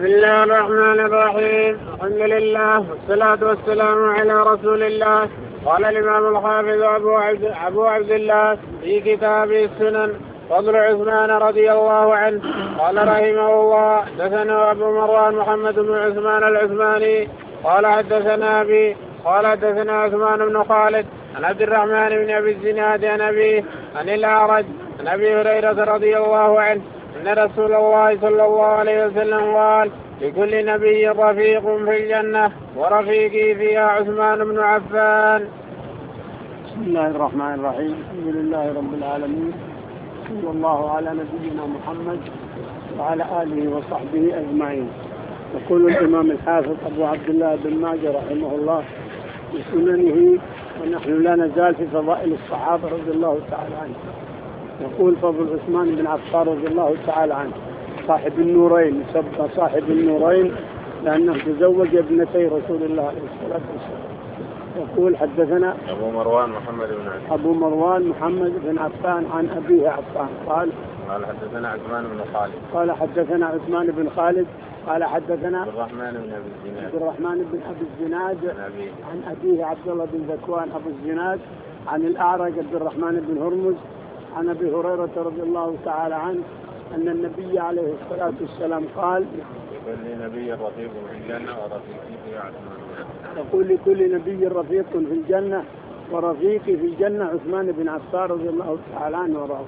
بسم الله الرحمن الرحيم. الحمد لله والصلاة والسلام على رسول الله. قال الإمام الحافظ أبو عبد الله في كتابه السنن فضل عثمان رضي الله عنه. قال رحمه الله حدثنا أبو مروان محمد بن عثمان العثماني قال حدثنا أبي قال حدثنا عثمان بن خالد عن عبد الرحمن بن أبي الزناد عن أبيه عن الأعرج عن أبي هريرة رضي الله عنه أن رسول الله صلى الله عليه وسلم قال لكل نبي رفيق في الجنة ورفيقي فيها عثمان بن عفان. بسم الله الرحمن الرحيم. الحمد لله رب العالمين، صلى الله على نبينا محمد وعلى آله وصحبه أجمعين. يقول الإمام الحافظ أبو عبد الله بن ماجه رحمه الله بسننه، ونحن لا نزال في فضائل الصحابة رضي الله تعالى عنه. يقول فضل عثمان بن عفان رضي الله تعالى عنه صاحب النورين، يسمى صاحب النورين لأنه تزوج ابنتي رسول الله عليه الصلاة والسلام. يقول حدثنا أبو مروان محمد بن عفان عن أبيه عفان قال حدثنا عثمان بن خالد قال حدثنا عثمان بن خالد قال حدثنا عبد الرحمن بن أبي الزناد عن أبيه عبد الله بن ذكوان أبو الزناد عن الأعرج عبد الرحمن بن هرمز عن أبي هريرة رضي الله تعالى عنه أن النبي عليه الصلاة والسلام قال لكل نبي رفيق في الجنة ورفيقي في عثمان. يقول لكل نبي رفيق في الجنة ورفيقي في الجنة عثمان بن عفان رضي الله تعالى عنه ورضاه.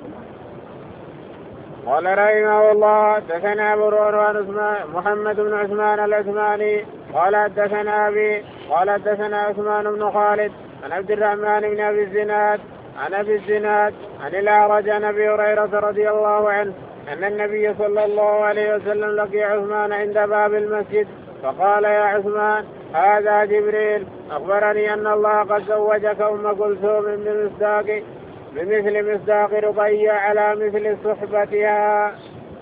قال رحمه الله حدثنا أبو مروان محمد بن عثمان العثماني قال حدثنا أبي قال حدثنا عثمان بن خالد عن عبد الرحمن بن أبي الزناد عن أبي الزناد عن الأعرج عن أبي هريرة رضي الله عنه أن النبي صلى الله عليه وسلم لقي عثمان عند باب المسجد فقال يا عثمان هذا جبريل أخبرني أن الله قد زوجك أم كلثوم بمثل مصداق رقية على مثل صحبتها.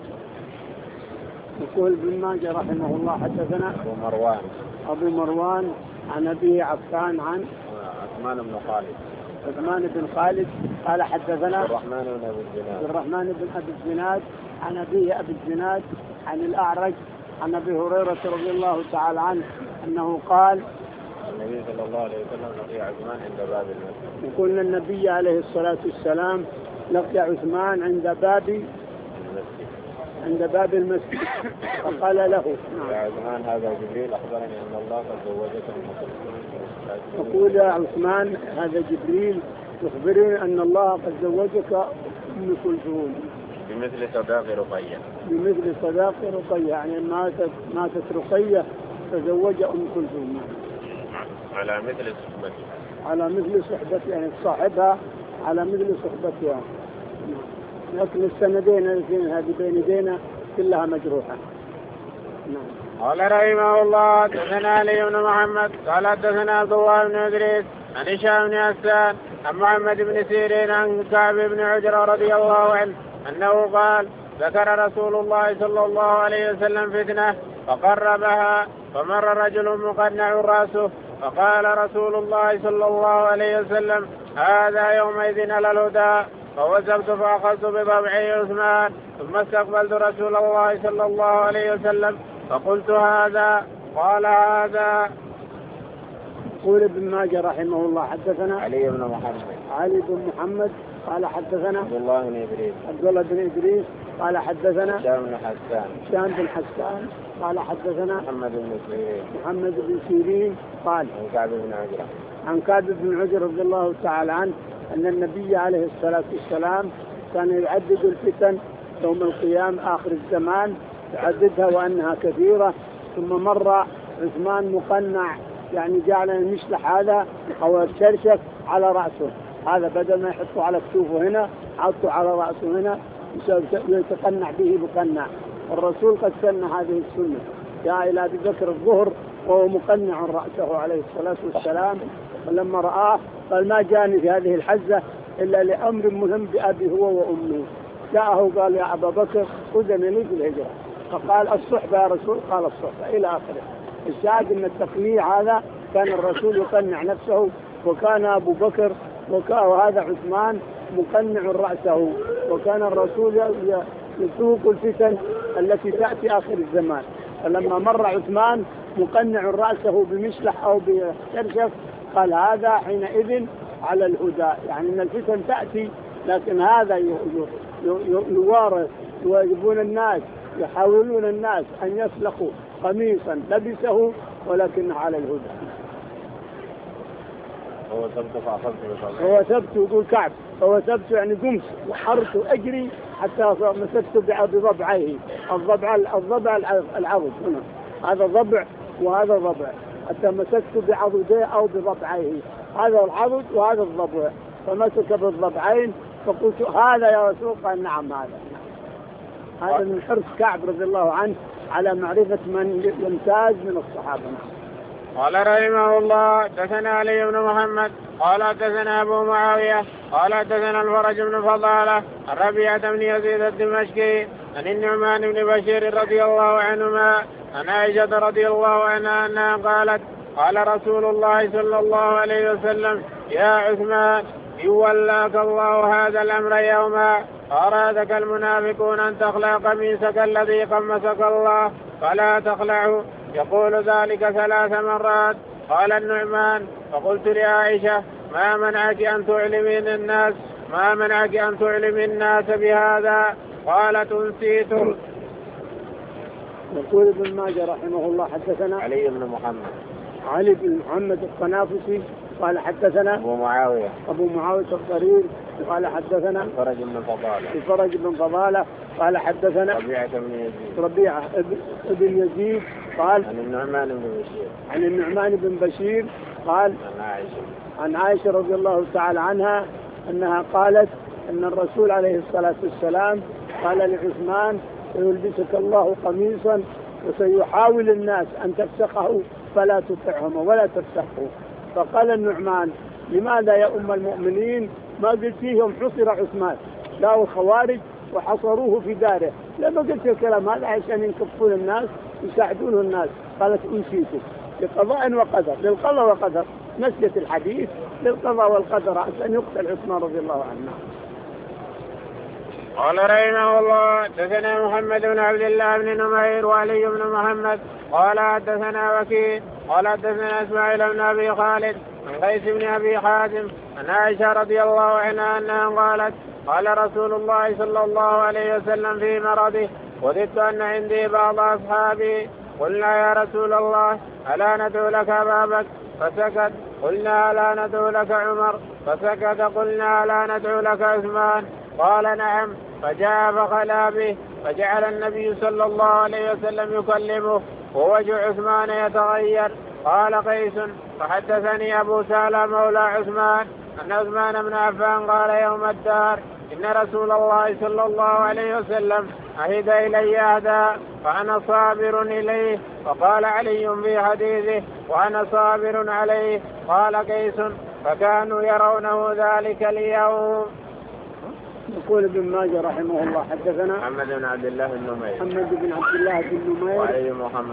يقول ابن ماجه رحمه الله حدثنا أبو مروان عن أبيه عفان عن عثمان بن خالد قال حدثنا عبد الرحمن بن أبي الزناد عن أبيه أبي الزناد عن الأعرج عن أبي هريرة رضي الله تعالى عنه أنه قال النبي صلى الله عليه وسلم لقي عثمان عند باب المسجد. يقول النبي عليه الصلاة والسلام لقي عثمان عند باب المسجد فقال له يا عثمان هذا جبريل أخبرني أن الله قد زوجك أم كلثوم. يقول يا عثمان هذا جبريل يخبرني أن الله قد زوجك أم كلثوم بمثل صداق رقية يعني ماتت رقية تزوج أم كلثوم على مثل صحبتها يعني صاحبها على مثل صحبتها. لكن السندين هذه بين يدينا كلها مجروحة. قال رحمه الله حدثنا علي بن محمد قال حدثنا عبد الله بن إدريس عن هشام بن حسان عن محمد بن سيرين عن كعب بن عجرة رضي الله عنه أنه قال ذكر رسول الله صلى الله عليه وسلم فتنة فقربها فمر رجل مقنع رأسه فقال رسول الله صلى الله عليه وسلم هذا يومئذ على الهدى فوثبت فأخذت بضبعي عثمان ثم استقبلت رسول الله صلى الله عليه وسلم فقلت هذا قال هذا. يقول ابن ماجه رحمه الله حدثنا علي بن محمد قال حدثنا عبد الله بن إدريس قال حدثنا هشام بن حسان قال حدثنا محمد بن سيرين قال عن كعب بن عجرة رضي الله تعالى عنه أن النبي عليه الصلاة والسلام كان يعدد الفتن يوم القيامة آخر الزمان يعددها وأنها كثيرة. ثم مر عثمان مقنع يعني جعل المشلح هذا أو الشرشف على رأسه، هذا بدل ما يحطه على كتوفه هنا حطه على رأسه هنا يتقنع به مقنع. الرسول قد سن هذه السنة جاء إلى أبي بكر الظهر وهو مقنع رأسه عليه الصلاة والسلام، ولما رآه قال ما جاني في هذه الحزة إلا لأمر مهم بأبي هو وأمي. جاءه قال يا أبا بكر أذن لي في الهجرة، فقال الصحبة يا رسول، قال الصحبة إلى آخره. الشاهد أن التقنيع هذا كان الرسول يقنع نفسه، وكان أبو بكر وهذا عثمان مقنع رأسه، وكان الرسول يسوق الفتن التي تأتي آخر الزمان. فلما مر عثمان مقنع رأسه بمشلح أو بشرشف قال هذا حينئذ على الهدى، يعني أن الفتن تأتي لكن هذا يوارث ويجبون الناس، يحاولون الناس أن يسلخوا قميصا لبسه ولكنه على الهدى. هو ثبت يقول كعب، هو ثبت يعني قمت وحرت أجري حتى مسكت بضبعيه، الضبع العضد هنا، هذا ضبع وهذا ضبع، حتى مسكت بعضديه أو بضبعيه، هذا العضد وهذا الضبع، فمسك بالضبعين فقلت هذا يا رسول، قال نعم هذا من حرص كعب رضي الله عنه على معرفة من يمتاز من الصحابة. قال رحمه الله حدثنا علي بن محمد قال حدثنا أبو معاوية قال حدثنا الفرج بن فضالة الربيعة بن يزيد الدمشقي عن النعمان بن بشير رضي الله عنهما عن عائشة رضي الله عنها أنها قالت قال رسول الله صلى الله عليه وسلم يا عثمان إن ولاك الله هذا الأمر يوما أرادك المنافقون أن تخلع قميصك الذي قمسك الله فلا تخلعه، يقول ذلك 3 مرات. قال النعمان فقلت لعائشة ما منعك أن تعلمين الناس بهذا؟ قالت أنسيته. يقول ابن ماجه رحمه الله حدثنا علي بن محمد القنافسي قال حدثنا أبو معاوية الضرير قال حدثنا الفرج بن فضالة قال حدثنا ربيعة بن يزيد قال عن النعمان بن بشير قال عن عائشة رضي الله تعالى عنها أنها قالت أن الرسول عليه الصلاة والسلام قال لعثمان سيلبسك الله قميصا وسيحاول الناس أن تفسخه فلا تطعهم ولا تفسخه. فقال النعمان لماذا يا أم المؤمنين ما قلتيهم حصر عثمان، لا الخوارج وحصروه في داره، لما قلت الكلام هذا عشان ينكفون الناس يساعدون الناس؟ قالت أنسيته لقضاء وقدر، للقضاء وقدر، نسيت الحديث للقضاء والقدر عشان يقتل عثمان رضي الله عنه. قال رحمه الله حدثنا محمد بن عبد الله بن نمير وعلي بن محمد قال حدثنا وكيع قال حدثنا اسماعيل بن ابي خالد عن قيس بن ابي حازم عن عائشه رضي الله عنها انها قالت قال رسول الله صلى الله عليه وسلم في مرضه وددت ان عندي بعض اصحابي قلنا يا رسول الله الا ندعو لك ابا بكر فسكت، قلنا الا ندعو لك عمر فسكت، قلنا الا ندعو لك عثمان قال نعم، فجاء فخلا به فجعل النبي صلى الله عليه وسلم يكلمه ووجه عثمان يتغير. قال قيس فحدثني أبو سالم مولى عثمان أن عثمان بن عفان قال يوم الدار إن رسول الله صلى الله عليه وسلم عهد إلي عهدا فأنا صابر إليه، وقال علي في حديثه وأنا صابر عليه. قال قيس فكانوا يرونه ذلك اليوم. يقول ابن ماجه رحمه الله حدثنا محمد بن عبد الله بن نمير وعلي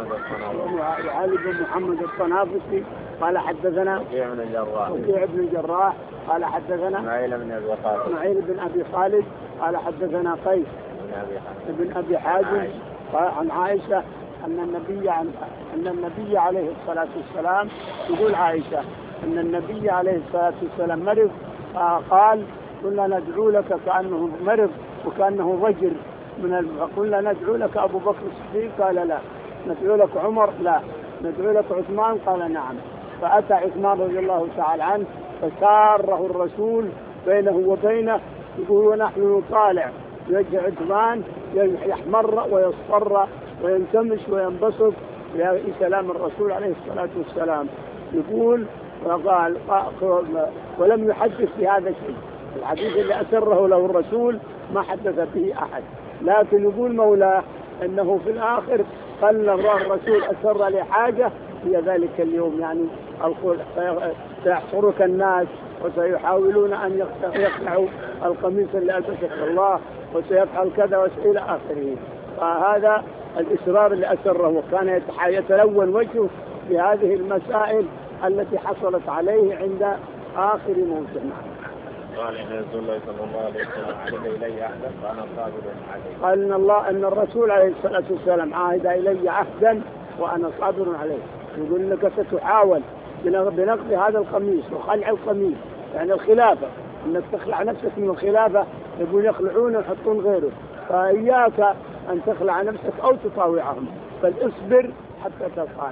بن محمد الطنافسي قال حدثنا وكيع بن الجراح قال حدثنا اسماعيل بن ابي خالد قال حدثنا قيس بن ابي حازم عن عائشه ان النبي عليه الصلاه والسلام، يقول عائشه ان النبي عليه الصلاه والسلام مرض، قال قلنا ندعو لك كأنه مرض وكأنه ضجر قلنا ندعو لك أبو بكر الصديق قال لا، ندعو لك عمر لا، ندعو لك عثمان قال نعم. فأتى عثمان رضي الله تعالى عنه فساره الرسول بينه وبينه، يقول ونحن نطالع يرجع عثمان يحمر ويصفر وينتمش وينبسط بسلام الرسول عليه الصلاة والسلام. يقول وقال ولم يحدث بهذا الشيء، الحديث اللي أسره له الرسول ما حدث به أحد، لكن يقول مولاه أنه في الآخر قال الرسول أسر لحاجة في ذلك اليوم، يعني سيحصرك الناس وسيحاولون أن يخلعوا القميص اللي ألبسه الله وسيفعل كذا وإلى آخره. فهذا الإصرار اللي أسره، وكان يتلون وجهه بهذه المسائل التي حصلت عليه عند آخر موته. قال إن رسول الله صلى الله عليه وسلم عهد إلي عهدا فأنا صابر عليه. قال أن الرسول عليه الصلاة والسلام عهد إلي عهدا وأنا صابر عليه. يقول إنك ستحاول بنقض هذا القميص وخلع القميص، يعني الخلافة، إنك تخلع نفسك من الخلافة. يقول يخلعون ويحطون غيره، فإياك أن تخلع نفسك أو تطاوعهم، بل اصبر حتى تلقانا.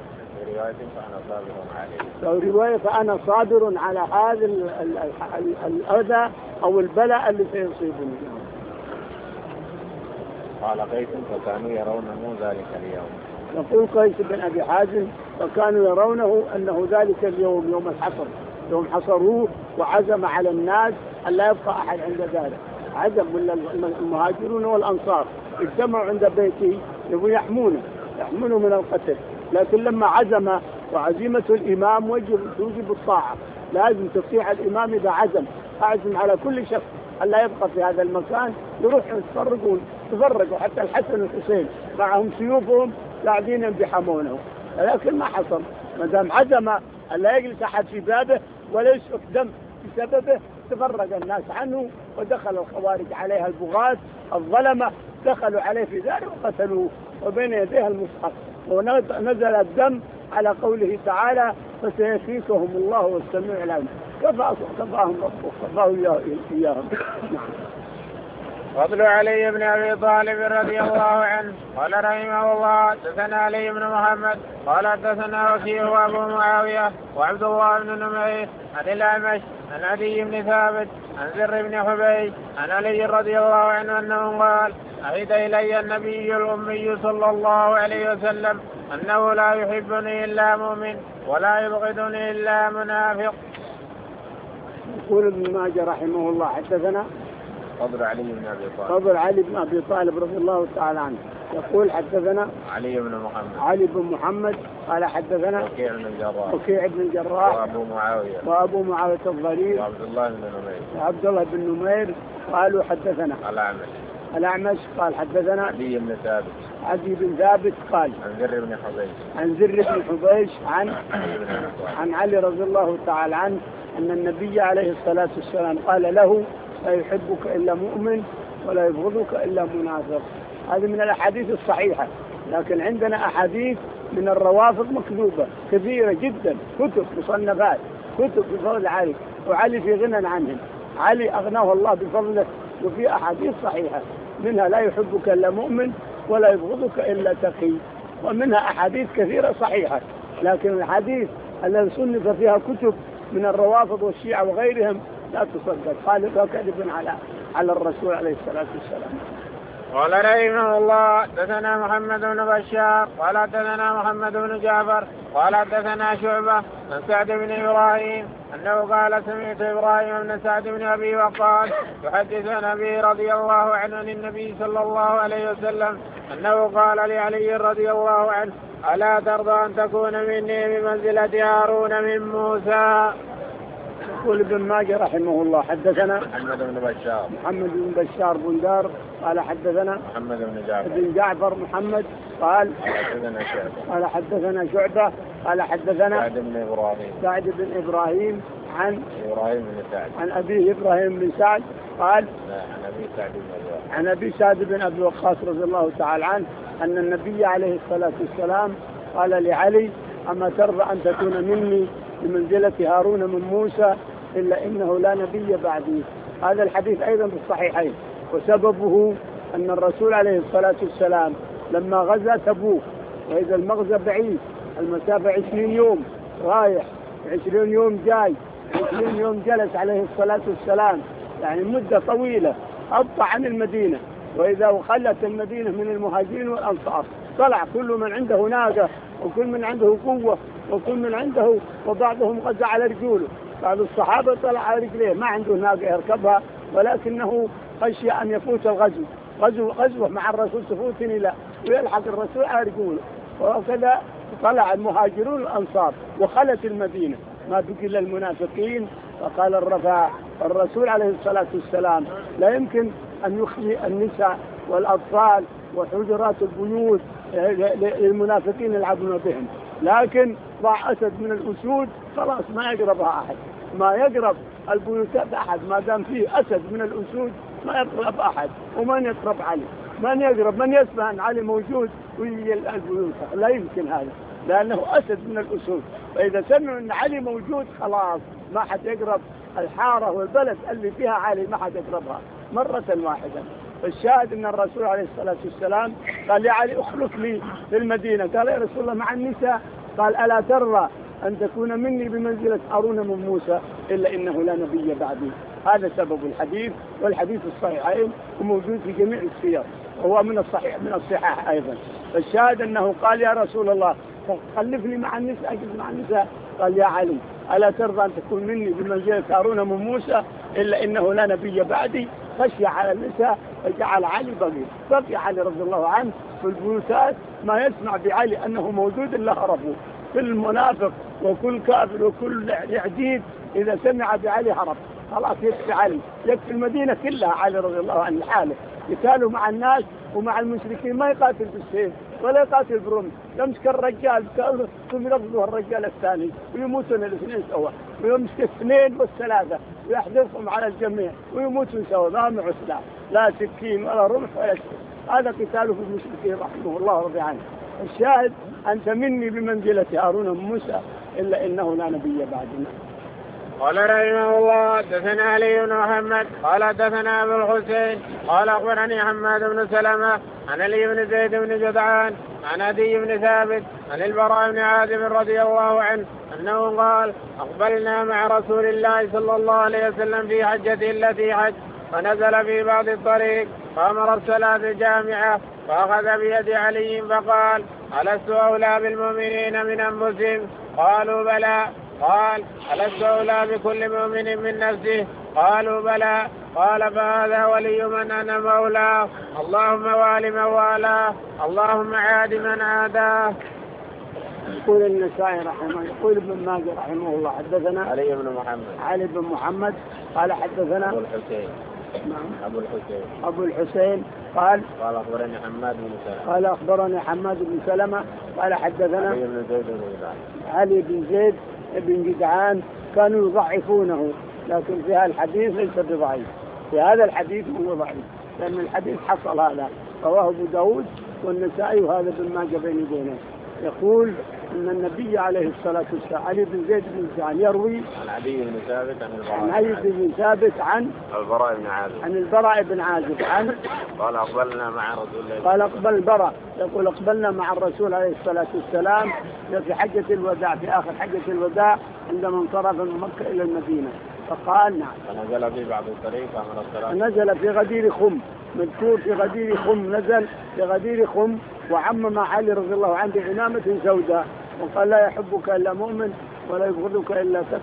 رواية فأنا صابر على هذا الأذى أو البلاء اللي سيصيبني. قال قيس فكانوا يرونه ذلك اليوم. يقول قيس بن أبي حازم فكانوا يرونه أنه ذلك اليوم يوم الحصر، يوم حصروه وعزم على الناس أن لا يبقى أحد عند ذلك. عزم المهاجرون والأنصار اجتمعوا عند بيته يبغوا يحمونه من القتل، لكن لما عزم وعزيمة الإمام توجب الطاعة، لازم تطيع الإمام إذا أعزم على كل شخص أن لا يبقى في هذا المكان، يروحوا تفرقوا حتى الحسن والحسين معهم سيوفهم قاعدين ينبحمونه، لكن ما حصل. ما دام عزم أن لا يجلس أحد في بابه ولا يسفك دم بسببه، تفرق الناس عنه ودخل الخوارج عليها البغاة الظلمة، دخلوا عليه في داره وقتلوه وبين يديه المصحف، ونزل الدم على قوله تعالى فسيكفيكهم الله والسميع العليم. كفاهم ربه كفاه إياهم. فضل علي بن أبي طالب رضي الله عنه قال رحمه الله حدثنا علي بن محمد قال حدثنا وكيع وأبو معاوية وعبد الله بن نمير عن الأعمش عن عدي بن ثابت عن زر بن حبيش عن علي رضي الله عنه أنه قال عهد إلي النبي الأمي صلى الله عليه وسلم أنه لا يحبني إلا مؤمن ولا يبغضني إلا منافق. يقول ابن ماجه رحمه الله حدثنا فضل علي بن أبي طالب. فضل علي بن أبي طالب رضي الله تعالى عنه يقول حدثنا علي بن محمد قال حدثنا وكيع بن الجراح وأبو معاوية الضرير وعبد الله بن نمير قالوا حدثنا الأعمش قال حدثنا عدي بن ثابت قال عن زر بن حبيش عن علي رضي الله تعالى عنه أن النبي عليه الصلاة والسلام قال له لا يحبك إلا مؤمن ولا يبغضك إلا منافق. هذه من الأحاديث الصحيحة، لكن عندنا أحاديث من الروافض مكذوبة كثيرة جدا، كتب مصنفات كتب بفضل علي، وعلي في غنى عنهم، علي أغناه الله بفضله، وفي أحاديث صحيحة منها لا يحبك إلا مؤمن ولا يبغضك إلا تقي، ومنها أحاديث كثيرة صحيحة، لكن الحديث الذي صنف فيها كتب من الروافض والشيعة وغيرهم لا تصدق، قال كذب على الرسول عليه الصلاة والسلام. قال رحمه الله حدثنا محمد بن بشار قال حدثنا محمد بن جعفر قال حدثنا شعبة عن سعد بن إبراهيم أنه قال سمعت إبراهيم بن سعد بن أبي وقاص يحدث عن أبي رضي الله عنه عن النبي صلى الله عليه وسلم أنه قال لعلي رضي الله عنه ألا ترضى أن تكون مني بمنزلة هارون من موسى. يقول ابن ماجه رحمه الله حدثنا محمد بن بشار بندار قال حدثنا محمد بن جعفر محمد قال حدثنا شعبة قال حدثنا سعد بن إبراهيم عن أبيه إبراهيم بن سعد قال عن أبي سعد بن أبي وقاص رضي الله تعالى عنه أن النبي عليه الصلاة والسلام قال لعلي أما ترضى أن تكون مني بمنزلة هارون من موسى إلا إنه لا نبي بعدي. هذا الحديث أيضا في الصحيحين، وسببه أن الرسول عليه الصلاة والسلام لما غزا تبوك، وإذا المغزى بعيد المسافة 20 يوم رايح 20 يوم جاي 20 يوم جلس عليه الصلاة والسلام، يعني مدة طويلة أبطأ عن المدينة، وإذا خلت المدينة من المهاجرين والأنصار طلع كل من عنده ناقة وكل من عنده قوة وكل من عنده، وبعضهم غزا على رجوله، بعض الصحابة طلع على رجليه ما عنده ناقة يركبها، ولكنه خشي أن يفوت غزوة مع الرسول تفوتني لا ويلحق الرسول على رجوله، وهكذا طلع المهاجرون الأنصار وخلت المدينة ما بقي إلا المنافقين. فقال الرسول عليه الصلاة والسلام لا يمكن أن يخلي النساء والأطفال وحجرات البيوت للمنافقين يلعبون بهم، لكن ضع أسد من الأسود خلاص ما يقربها أحد، ما يقرب البيوتات أحد، ما دام فيه أسد من الأسود ما يقرب أحد، ومن يقرب علي، من يقرب، من يسمع أن علي موجود ويجي البيوت، لا يمكن هذا، لأنه أسد من الأسود. فإذا سمعوا أن علي موجود خلاص ما حد يقرب الحارة والبلد اللي فيها علي، ما حد يقربها مرة واحدة. فالشاهد أن الرسول عليه الصلاة والسلام قال يا علي اخلف لي في المدينة. قال يا رسول الله مع النساء. قال ألا ترى أن تكون مني بمنزلة هارون من موسى إلا إنه لا نبي بعدي. هذا سبب الحديث، والحديث الصحيحين وموجود في جميع السير، وهو من الصحيح من الصحاح أيضا. فالشاهد أنه قال يا رسول الله خلفني مع النساء، أجلس مع النساء. قال يا علي ألا ترضى أن تكون مني بمنزلة هارون من موسى إلا إنه لا نبي بعدي. خشي على النساء فجعل علي بقي علي رضي الله عنه في البيوتات، ما يسمع بعلي أنه موجود إلا هربوا. كل منافق وكل كافر وكل يعديد إذا سمع بعلي هرب. خلاص يكفي علي، يكفي المدينة كلها علي رضي الله عنه لحاله. قتاله مع الناس ومع المشركين ما يقاتل بالسيف ولا يقاتل برمح، يمسك الرجال ثم يرفضه الرجال الثاني ويموتون الاثنين سوا، ويمسك الاثنين والثلاثة ويحذفهم على الجميع ويموتون سوا، ما معه سلاح لا سكين ولا رمح ولا سيف. هذا قتاله في المشركين رحمه الله رضي عنه. الشاهد أنت مني بمنزلة هارون من موسى إلا إنه لا نبي بعدنا. قال رحمه الله حدثنا علي بن محمد قال حدثنا ابو الحسين قال اخبرني حماد بن سلمة عن علي بن زيد بن جدعان عن عدي بن ثابت عن البراء بن عازب رضي الله عنه انه قال اقبلنا مع رسول الله صلى الله عليه وسلم في حجته التي حج، فنزل في بعض الطريق فامر الصلاة جامعة، فاخذ بيد علي فقال ألست أولى بالمؤمنين من أنفسهم؟ قالوا بلى. قال ألست أولى بكل مؤمن من نفسه؟ قالوا بلى. قال فهذا ولي من أنا مولاه، اللهم وال من والاه، اللهم عاد من عاداه. يقول النسائي رحمه الله، يقول ابن ماجه رحمه الله حدثنا علي بن محمد قال حدثنا أبو الحسين قال أخبرني حماد بن سلمة قال أخبرني حماد بن سلمة قال حدثنا علي بن زيد بن جدعان. كانوا يضعفونه، لكن في هذا الحديث ليس بضعيف، في هذا الحديث هو ضعيف، لأن الحديث حصل هذا رواه أبو داود والنسائي وهذا بن ماجه بين يدينا. يقول أن النبي عليه الصلاة والسلام علي بن زيد بن جدعان يروي عن عدي بن ثابت عن البراء بن عازب عن قال أقبلنا مع رسول الله، قال أقبل البراء يقول أقبلنا مع الرسول عليه الصلاة والسلام في حجة الوداع، في آخر حجة الوداع عندما انصرف من مكة إلى المدينة. فقال نعم. فنزل في بعض الطريق فأمر الصلاة. نزل في غدير خم، مذكور في غدير خم، نزل في غدير خم وعمم علي رضي الله عنه بعنامة سوداء وقال لا يحبك إلا مؤمن ولا يبغضك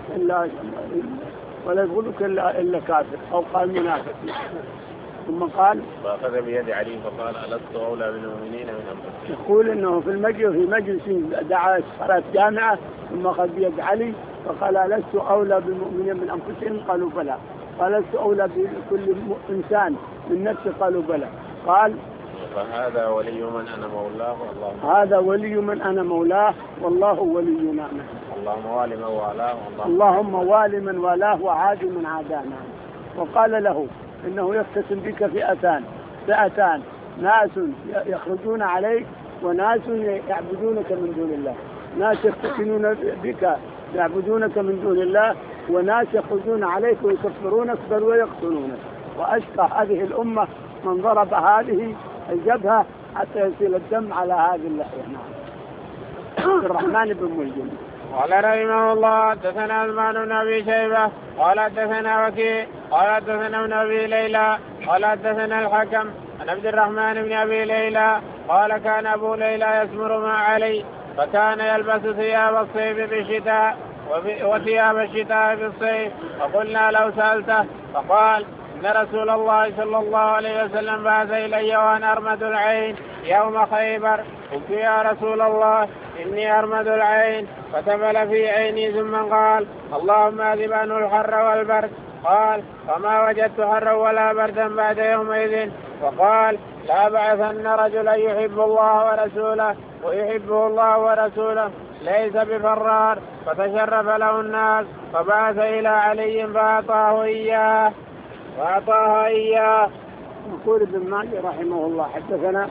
إلا كافر، أو قال منافق. ثم قال فأخذ بيد علي فقال ألست أولى بالمؤمنين من أنفسهم؟ يقول إنه في مجلس دعا صلاة جامعة ثم أخذ بيد علي فقال ألست أولى بالمؤمنين من أنفسهم؟ قالوا بلى. قال ألست أولى بكل إنسان من نفسه؟ قالوا بلى. قال فهذا ولي من أنا مولاه، هذا ولي من أنا مولاه والله ولينا، اللهم وال من والاه، اللهم وال من والاه وعاد من عادانا. وقال له إنه يقتسم بك فئتان، ناس يخرجون عليك وناس يعبدونك من دون الله، ناس يقتسمون بك يعبدونك من دون الله، وناس يخرجون عليك ويكفرونك بل ويقتلونك. وأشقى هذه الأمة من ضرب هذه الجبهة حتى يسيل الدم على هذه اللحية. الرحمن بن ملجم. قال رحمه الله حدثنا عثمان بن أبي شيبة قال حدثنا وكيع قال حدثنا ابن أبي ليلى قال حدثنا الحكم عن عبد الرحمن بن أبي ليلى قال كان أبو ليلى يسمر مع علي، فكان يلبس ثياب الصيف بالشتاء وثياب الشتاء بالصيف، فقلنا لو سألته فقال إن رسول الله صلى الله عليه وسلم بعث إلي وأنا أرمد العين يوم خيبر، قلت يا رسول الله إني أرمد العين، فتبل في عيني ثم قال اللهم أذب عنه الحر والبرد. قال فما وجدت حرا ولا بردا بعد يومئذ. وقال لا بعثن رجلا يحب الله ورسوله ويحبه الله ورسوله ليس بفرار، فتشرف له الناس فبعث إلى علي فأعطاه إياه. يقول ابن ماجه رحمه الله حدثنا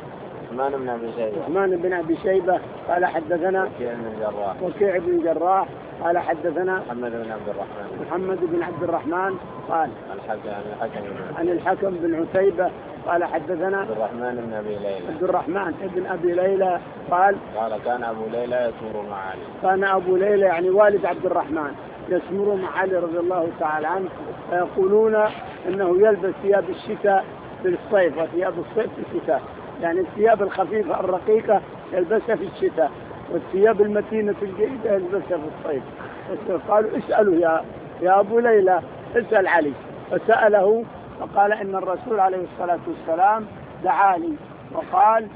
عثمان بن أبي شيبة قال حدثنا وكيع بن الجراح قال حدثنا محمد بن عبد الرحمن قال عن الحكم بن عتيبة قال حدثنا عبد الرحمن بن أبي ليلى قال كان أبو ليلى يسمر مع علي. كان أبو ليلى يعني والد عبد الرحمن يسمر مع علي رضي الله تعالى عنه، فيقولون إنه يلبس ثياب الشتاء في الصيف وثياب الصيف في الشتاء، يعني الثياب الخفيفة الرقيقة يلبسها في الشتاء والثياب المتينة الجيدة يلبسها في الصيف. قالوا اسألوا يا أبو ليلى اسأل علي، فسأله فقال إن الرسول عليه الصلاة والسلام دعاني وقال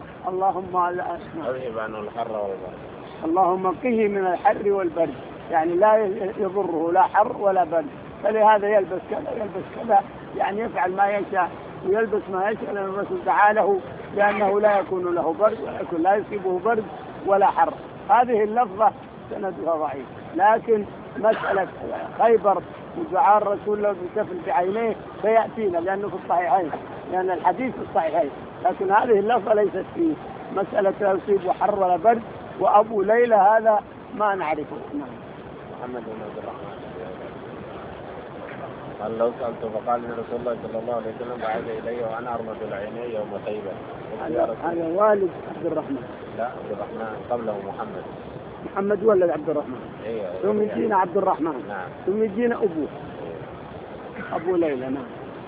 اللهم قه من الحر والبرد، يعني لا يضره لا حر ولا برد، فلهذا يلبس كذا يعني يفعل ما يشاء ويلبس ما يشاء، لأن الرسول تعاله لأنه لا يكون له برد لا يصيبه برد ولا حر. هذه اللفظة سندها ضعيف، لكن مسألة خيبر ودعاء الرسول له بالكفل بعينيه سيأتينا لأنه في الصحيحين، لأن الحديث في الصحيحين، لكن هذه اللفظة ليست فيه مسألة لا يصيب حر ولا برد. وأبو ليلى هذا ما نعرفه. محمد بن عبد الرحمن قال لو سألته فقال ان رسول الله صلى الله عليه وسلم بعث الي وانا ارمد العينين يوم خيبر. هذا والد عبد الرحمن. لا عبد الرحمن قبله محمد ولد عبد الرحمن. ثم يجينا عبد الرحمن. نعم. ثم يجينا ابوه. ابو ليلى. نعم.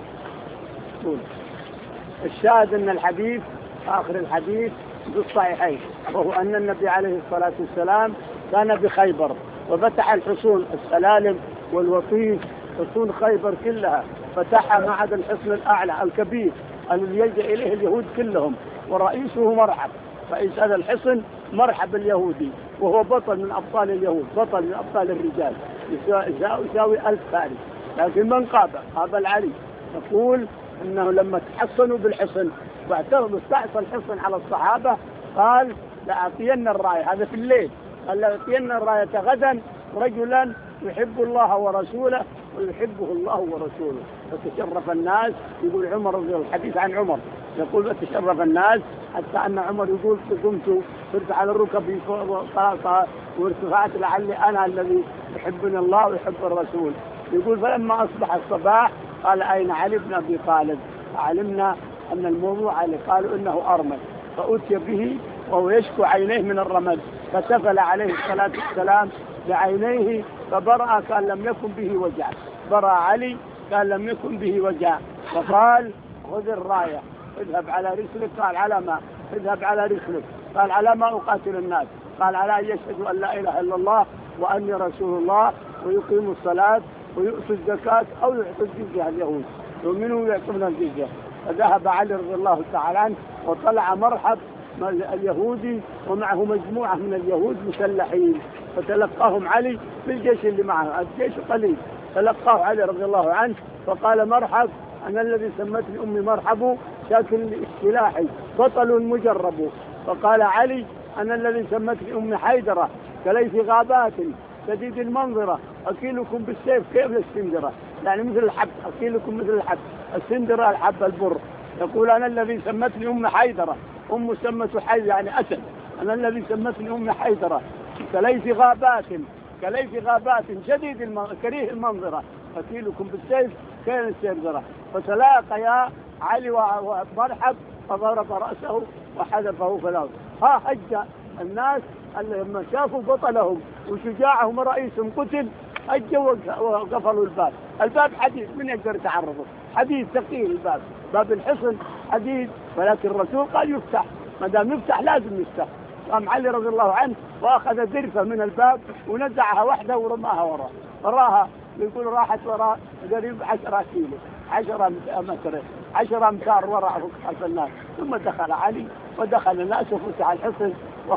الشاهد ان الحديث اخر الحديث بالصحيحين، وهو ان النبي عليه الصلاه والسلام كان بخيبر وفتح الحصون السلالم والوطيس، حصون خيبر كلها فتحها ما عدا الحصن الأعلى الكبير الذي يلجأ إليه اليهود كلهم، ورئيسه مرحب، رئيس هذا الحصن مرحب اليهودي، وهو بطل من أبطال اليهود، بطل من أبطال الرجال، يساوي 1000 فارس. لكن من قابل علي يقول إنه لما تحصنوا بالحصن واعترضوا استعصى الحصن على الصحابة قال لأعطين الراية، هذا في الليل، قال لأعطين الراية غدا رجلا يحب الله ورسوله ويحبه الله ورسوله. فتشرف الناس، يقول عمر رضي الله الحديث عن عمر يقول فتشرف الناس حتى أن عمر يقول قمت صرت على الركب وارتفعت لعلي أنا الذي يحبني الله ويحب الرسول. يقول فلما أصبح الصباح قال أين علي بن أبي طالب؟ علمنا أن الموضوع علي، قالوا إنه أرمد، فأتي به وهو يشكو عينيه من الرمد، فتفل عليه الصلاة والسلام بعينيه فبرأ كان لم يكن به وجع، برأ علي كان لم يكن به وجع، فقال خذ الراية اذهب على رسلك. قال على ما؟ اذهب على رسلك. قال على ما أقاتل الناس؟ قال على أن يشهدوا أن لا إله إلا الله وأني رسول الله ويقيموا الصلاة ويؤتوا الزكاة أو يعطوا الجزية اليهود، يؤمنوا ويعطون الجزية. فذهب علي رضي الله تعالى عنه وطلع مرحب اليهودي ومعه مجموعة من اليهود مسلحين، فتلقاهم علي بالجيش اللي معه، الجيش قليل، تلقاه علي رضي الله عنه فقال مرحب، أنا الذي سمتني أمي مرحب شاكل سلاحي بطل مجرب. فقال علي أنا الذي سمتني أمي حيدرة كليث غابات شديد المنظرة أكيلكم بالسيف كيف السندرة، يعني مثل الحب، أكيلكم مثل الحب، السندرة الحب البر. يقول أنا الذي سمتني أمي حيدرة، أم سمته حي يعني أسد، أنا الذي سمتني أمي حيدرة كليث غابات شديد كريه المنظرة أكيلكم بالسيف كيف السندرة. فتلاقيا علي ومرحب فضرب رأسه وحذفه في الأرض. هج الناس لما شافوا بطلهم وشجاعهم ورئيسهم قتل هجوا وقفلوا الباب حديد، من يقدر يتعرضه؟ حديد ثقيل باب الحصن حديد، ولكن الرسول قال يفتح، ما دام يفتح لازم يفتح. قام علي رضي الله عنه واخذ ذرفه من الباب ونزعها وحده ورماها وراها يقول راحت وراء قريب 10 كيلو 10 أمتار وراء خلف الناس. ثم دخل علي ودخل الناس وفتح الحصن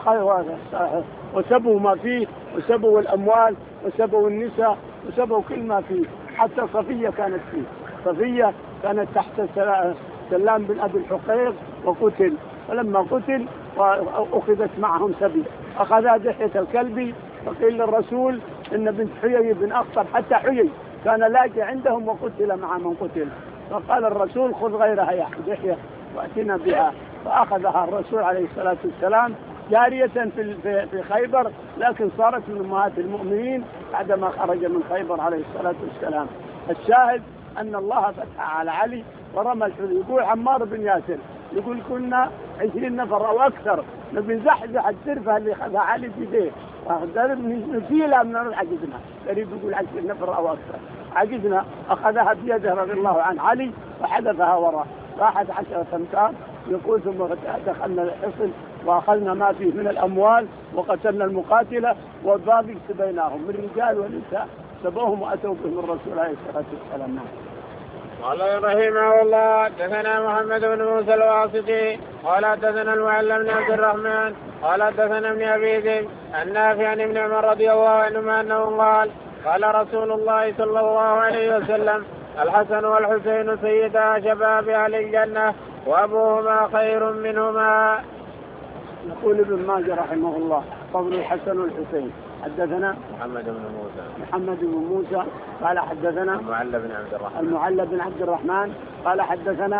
وسبوا ما فيه، وسبوا الأموال وسبوا النساء وسبوا كل ما فيه، حتى صفية كانت فيه. صفية كانت تحت سلام بن أبي الحقيق وقتل، فلما قتل وأخذت معهم سبي. أخذها دحية الكلبي فقيل للرسول إن بنت حيي بن أخطب حتى حيي كان لاجئ عندهم وقتل مع من قتل، فقال الرسول خذ غيرها يا دحية وأتنا بها. فأخذها الرسول عليه الصلاة والسلام جارية في خيبر، لكن صارت من أمهات المؤمنين بعدما خرج من خيبر عليه الصلاة والسلام. الشاهد أن الله فتح على علي ورمى الحدود. يقول عمار بن ياسر يقول كنا 20 نفر أو أكثر نبي نزحزح الدرفة اللي أخذها علي في يديه نشيلها من عجزنا. قريب يقول 20 نفر أو أكثر عجزنا، أخذها بيده رضي الله عن علي وحذفها وراء. راحت 10 أمتار يقول ثم دخلنا الحصن وأخذنا ما فيه من الأموال وقتلنا المقاتلة والباقي سبيناهم من رجال ونساء سبوهم وأتوا بهم الرسول عليه الصلاة والسلام. قال رحمه الله دثنا محمد بن موسى الواسطي قال دثنا المعلم بن عبد الرحمن قال دثنا ابن أبي ذئب النافع عن ابن عمر رضي الله عنهما أنه قال رسول الله صلى الله عليه وسلم الحسن والحسين سيدا شباب أهل الجنة وأبوهما خير منهما. يقول ابن ماجه رحمه الله فضل الحسن والحسين. حدثنا محمد بن موسى قال حدثنا المعلى بن عبد الرحمن قال حدثنا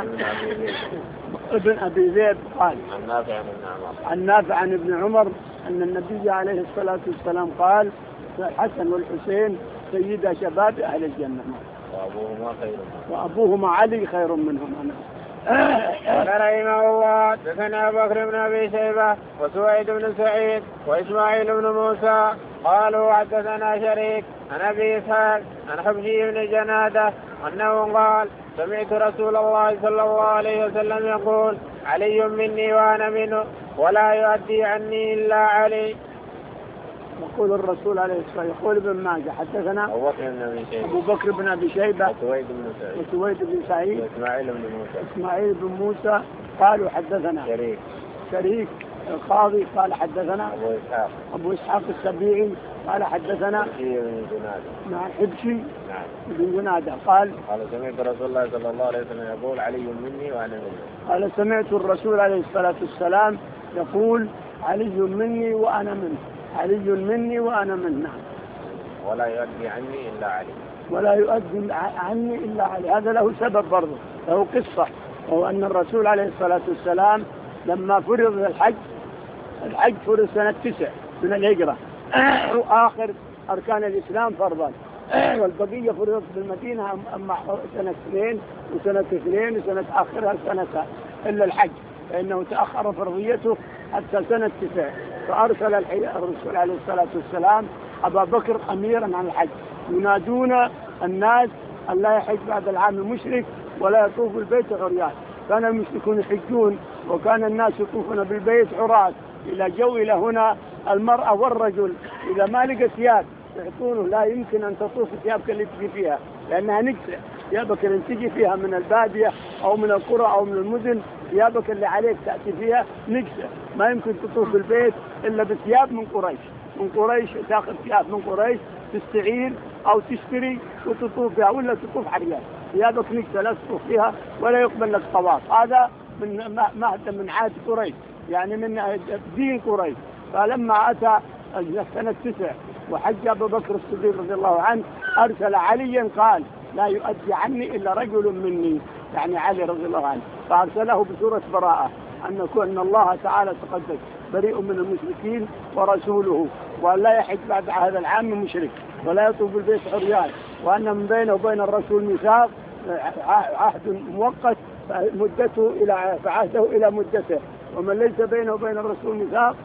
ابن أبي ذئب قال النافع عن ابن عمر أن النبي عليه الصلاة والسلام قال الحسن والحسين سيدا شباب أهل الجنة وأبوهما علي خير منهم. قال رحمه الله دثنا أبو بكر بن أبي شيبة وسويد بن سعيد وإسماعيل بن موسى قالوا حدثنا شريك عن أبي إسحاق عن حبشي بن جنادة أنه قال سمعت رسول الله صلى الله عليه وسلم يقول علي مني وأنا منه ولا يؤدي عني إلا علي. يقول الرسول عليه الصلاة والسلام يقول ابن ماجه حدثنا أبو بكر بن أبي شيبة وسويد بن سعيد وإسماعيل بن موسى قالوا حدثنا شريك القاضي قال حدثنا أبو إسحاق السبيعي قال حدثنا حبشي بن جنادة قال سمعت رسول الله صلى الله عليه وسلم يقول علي مني وأنا منه. قال سمعت الرسول عليه الصلاة والسلام يقول علي مني وأنا منه. علي مني وأنا منه. ولا يؤدي عني إلا علي. ولا يؤدي عني إلا علي. هذا له سبب برضه له قصة، وهو أن الرسول عليه الصلاة والسلام لما فرض الحج فرض سنة 9 من الهجرة وآخر أركان الإسلام فرضا، والبقية فرضت بالمدينة أما سنة 2 وسنة 2 وسنة آخرها سنة إلا الحج، فإنه تأخر فرضيته حتى سنة 9. فأرسل الرسول عليه الصلاة والسلام أبا بكر أميرا عن الحج ينادون الناس أن لا يحج بعد العام المشرك ولا يطوف البيت عريان. كان المشركون يحجون وكان الناس يطوفون بالبيت عراة إلى هنا المرأة والرجل إذا ما لقى ثياب يعطونه لا يمكن أن تطوف ثيابك اللي تجي فيها لأنها نجسة. ثيابك اللي تجي فيها من البادية أو من القرى أو من المدن ثيابك اللي عليك تأتي فيها نجسة، ما يمكن تطوف بالبيت إلا بثياب من قريش تأخذ ثياب من قريش تستعير أو تشتري وتطوف فيها ولا تطوف عريان. ثيابك نجسة لا تطوف فيها ولا يقبل لك طواف. هذا من عادة قريش يعني من دين قريش. فلما أتى سنة 9 وحج أبو بكر الصديق رضي الله عنه أرسل عليا قال لا يؤدي عني إلا رجل مني يعني علي رضي الله عنه، فأرسله بسورة براءة أن الله تعالى تقدس بريء من المشركين ورسوله وأن لا يحج بعد هذا العام مشرك ولا يطوف بالبيت عريان، وأن من بينه وبين الرسول ميثاق عهد مؤقت فعهده إلى مدته، ومن ليس بينه وبين الرسول ميثاق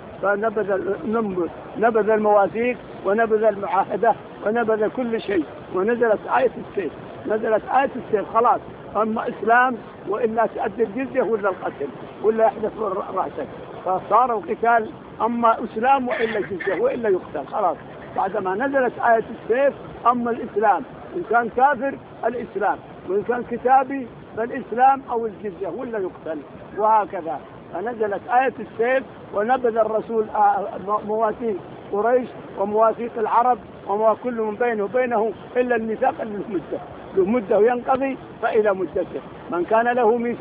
فنبذ المواثيق ونبذ المعاهدة ونبذ كل شيء. ونزلت آية السيف خلاص، أما إسلام وإلا تؤدي الجزية ولا القتل ولا يحدث رأسك، فصار القتال أما إسلام وإلا الجزية وإلا يقتل خلاص. بعدما نزلت آية السيف أما الإسلام إن كان كافر الإسلام وإن كان كتابي فالإسلام أو الجزية ولا يقتل وهكذا. فنزلت آية السيف ونبذ الرسول مواثيق قريش ومواثيق العرب وما كل من بينه وبينه إلا الميثاق له مدة ينقضي فإلى مدته. من كان له ميثاق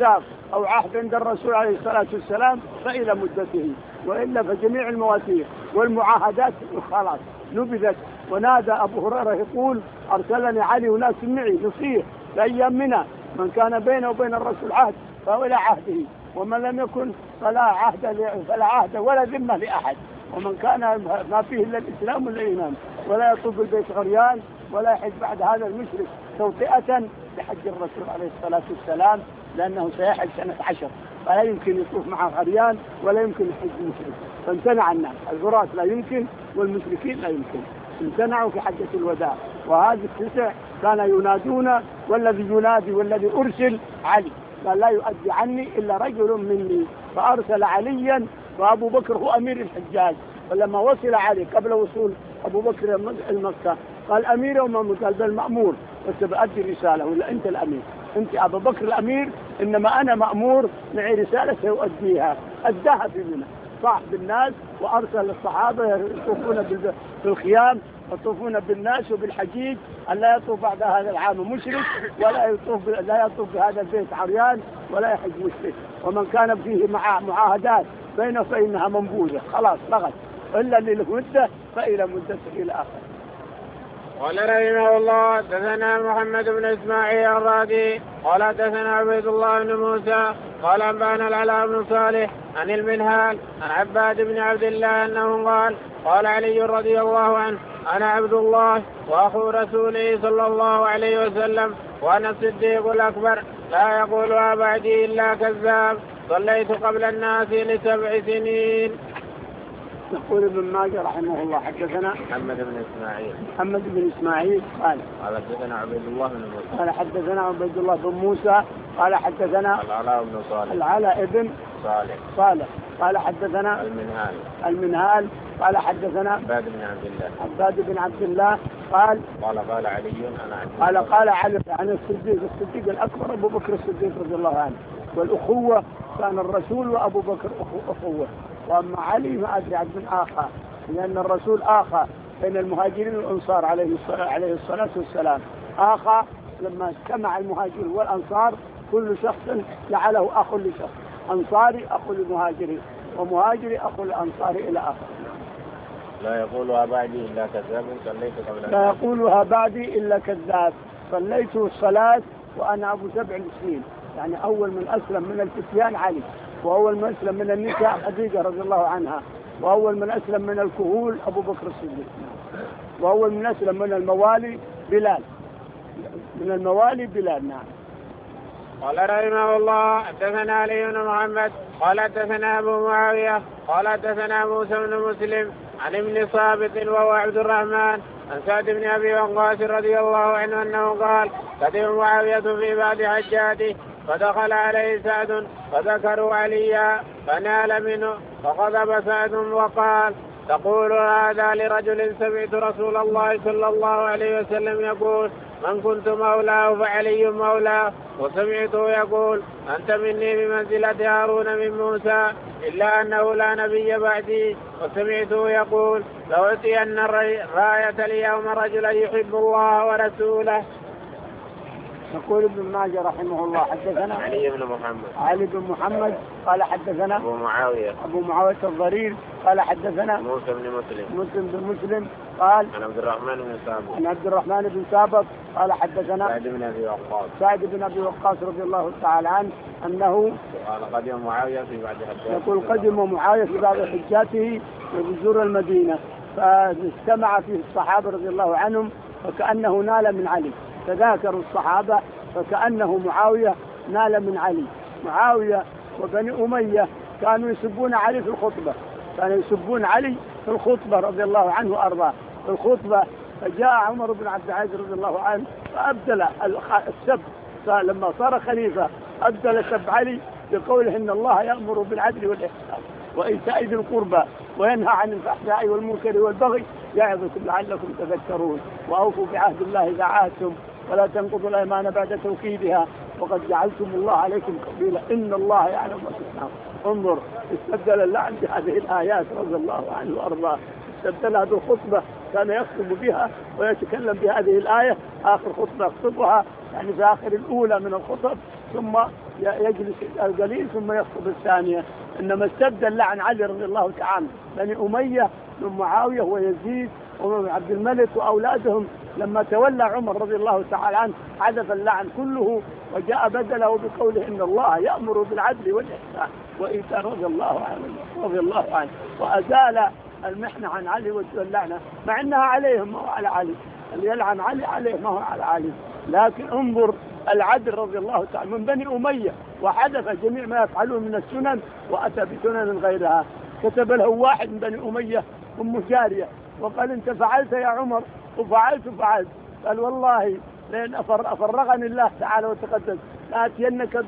أو عهد عند الرسول عليه الصلاة والسلام فإلى مدته، وإلا فجميع المواثيق والمعاهدات خلاص نبذت. ونادى أبو هريرة يقول أرسلني علي وناس معي نصيح لأيام منى من كان بينه وبين الرسول عهد فهو إلى عهده، ومن لم يكن فلا عهد ولا ذمة لأحد، ومن كان ما فيه إلا الإسلام والإيمان، ولا يطوف البيت عريان ولا يحج بعد هذا المشرك توطئة لحج الرسول عليه الصلاة والسلام، لأنه سيحج سنة 10 فلا يمكن يطوف معه عريان ولا يمكن يحج مشرك، فامتنع الناس. الغراة لا يمكن والمشركين لا يمكن، امتنعوا في حجة الوداع. وهذه التسع كان ينادون، والذي ينادي والذي أرسل علي، قال لا يؤدي عني إلا رجل مني، فأرسل عليا، وأبو بكر هو أمير الحجاج. فلما وصل علي قبل وصول أبو بكر المكة قال أمير ومأمور، قال بل مأمور بس بأدي الرسالة، ولا أنت الأمير؟ أنت أبو بكر الأمير، إنما أنا مأمور معي رسالة سيؤديها. أداها في منى، صاح بالناس وأرسل الصحابة يطوفون بالخيام يطوفون بالناس وبالحجيج، أن لا يطوف بعد هذا العام مشرك لا يطوف بهذا البيت عريان ولا يحج مشرك. ومن كان فيه معاهدات بينه فإنها منبوذة خلاص لغت، إلا اللي له مدة فإلى مدته إلى آخر. قال رحمه الله دثنا محمد بن إسماعيل الرادي قال دثنا عبيد الله بن موسى قال أنبأنا العلاء بن صالح عن المنهال عن عباد بن عبد الله أنه قال علي رضي الله عنه أنا عبد الله وأخو رسوله صلى الله عليه وسلم وأنا الصديق الأكبر لا يقولها بعدي إلا كذاب صليت قبل الناس ل7 سنين. يقول ابن ماجه رحمه الله حدثنا محمد بن إسماعيل قال حدثنا عبيد الله بن موسى قال حدثنا عبيد الله بن موسى قال حدثنا العلاء بن صالح قال حدثنا المنهال قال حدثنا عباد بن عبد الله قال علي قال علي عن الصديق الأكبر أبو بكر الصديق رضي الله عنه، والأخوة كان الرسول وأبو بكر أخوة، وأما علي ما أدري عن من آخر، لأن الرسول آخى بين المهاجرين والأنصار عليه الصلاة والسلام، آخى لما اجتمع المهاجرين والأنصار كل شخص جعله أخ لشخص، أنصاري أخو لمهاجري ومهاجري أخو لأنصاري إلى آخر. لا يقولها بعدي إلا كذاب صليت قبل لا يقولها بعدي إلا كذاب صليت الصلاة وأنا أبو 7 سنين، يعني أول من أسلم من الفتيان علي، وأول من أسلم من النساء خديجة رضي الله عنها، وأول من أسلم من الكهول أبو بكر الصديق، وأول من أسلم من الموالي بلال. نعم. قال رحمه الله حدثنا علي بن محمد قال حدثنا أبو معاوية قال حدثنا موسى بن مسلم عن ابن صابت وهو عبد الرحمن عن سعد بن أبي وقاص رضي الله عنه أنه قال قدم معاوية في بعض حجاته فدخل عليه سعد فذكروا عليا فنال منه فغضب سعد وقال تقول هذا لرجل سمعت رسول الله صلى الله عليه وسلم يقول من كنت مولاه فعلي مولاه، وسمعته يقول أنت مني بمنزلة هارون من موسى إلا أنه لا نبي بعدي، وسمعته يقول لأعطين الراية اليوم رجلا يحب الله ورسوله. يقول ابن ماجه رحمه الله حدثنا علي بن محمد قال حدثنا أبو معاوية الضرير قال حدثنا موسى بن مسلم قال عن عبد الرحمن بن سابق قال حدثنا سعد بن أبي وقاص رضي الله تعالى عنه أنه قال قدم معاوية في بعض حجاته، يقول قدم معاوية في بعض حجاته وبزور المدينة فاجتمع فيه الصحابة رضي الله عنهم فكأنه نال من علي، تذاكروا الصحابة فكأنه معاوية نال من علي. معاوية وبني أمية كانوا يسبون علي في الخطبة، رضي الله عنه وأرضاه في الخطبة، فجاء عمر بن عبد العزيز رضي الله عنه فأبدل السب، لما صار خليفة أبدل سب علي بقوله إن الله يأمر بالعدل والإحسان وإيتاء ذي القربى وينهى عن الفحشاء والمنكر والبغي يعظكم لعلكم تذكرون، وأوفوا بعهد الله إذا عاهدتم ولا تنقضوا الأيمان بعد توكيدها وقد جعلتم الله عليكم كفيلا إن الله يعلم ما تصنعون. انظر استبدل اللعن بهذه الآيات رضي الله عنه وأرضاه، استبدلها بالخطبة كان يخطب بها ويتكلم بهذه الآية، آخر خطبة يخطبها يعني في آخر الأولى من الخطب، ثم يجلس القليل ثم يخطب الثانية. إنما استبدل لعن علي رضي الله تعالى بني أمية من معاوية ويزيد ومن عبد الملك وأولادهم. لما تولى عمر رضي الله تعالى عنه حذف اللعن كله وجاء بدله بقوله إن الله يأمر بالعدل والإحسان وإيتاء رضي الله عنه وأزال المحنة عن علي واللعنة، مع أنها عليهم ما هو على علي، اللي يلعن علي عليه ما هو على علي. لكن انظر العدل رضي الله تعالى من بني أمية وحذف جميع ما يفعلون من السنن وأتى بسنن غيرها. كتب له واحد من بني أمية أم جارية وقال أنت فعلت يا عمر وفعلت. قال والله لأن أفرغني الله تعالى وتقدس لآتينك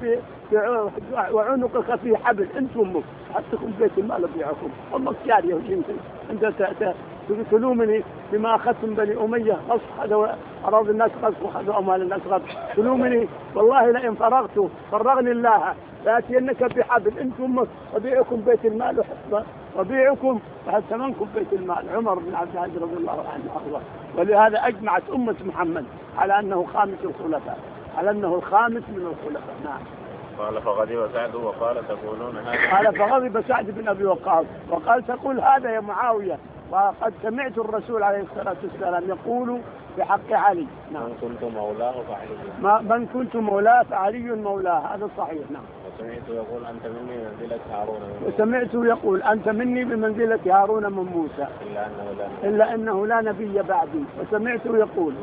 وعنقك في حبل أنت وأمك حتىكم بيت المال بيعكم. أمك جارية أنت تلومني بما أخذتم بني أمية غصب، هذا أراضي الناس غصب وهذا أموال الناس غصب. تلومني والله لئن فرغني الله لآتينك بحبل أنت وأمك وبيعكم بيت المال وحفظه وبيعكم وحتى منكم بيت المال. عمر بن عبد العزيز رضي الله عنه أرضاه. ولهذا أجمعت أمة محمد على أنه خامس الخلفاء، على أنه الخامس من الخلفاء. نعم. قال فغضب سعد وقال تقولون هذا. قال فغضب سعد بن أبي وقاص وقال تقول هذا يا معاوية وقد سمعت الرسول عليه الصلاة والسلام يقول في حق علي. نعم. من كنت مولاه فعلي. من كنت مولاه فعلي مولاه، هذا صحيح. نعم. وسمعت يقول أنت مني بمنزلة هارون من موسى. وسمعت يقول أنت مني بمنزلة هارون من موسى إلا أنه لا نبي بعدي. وسمعت يقول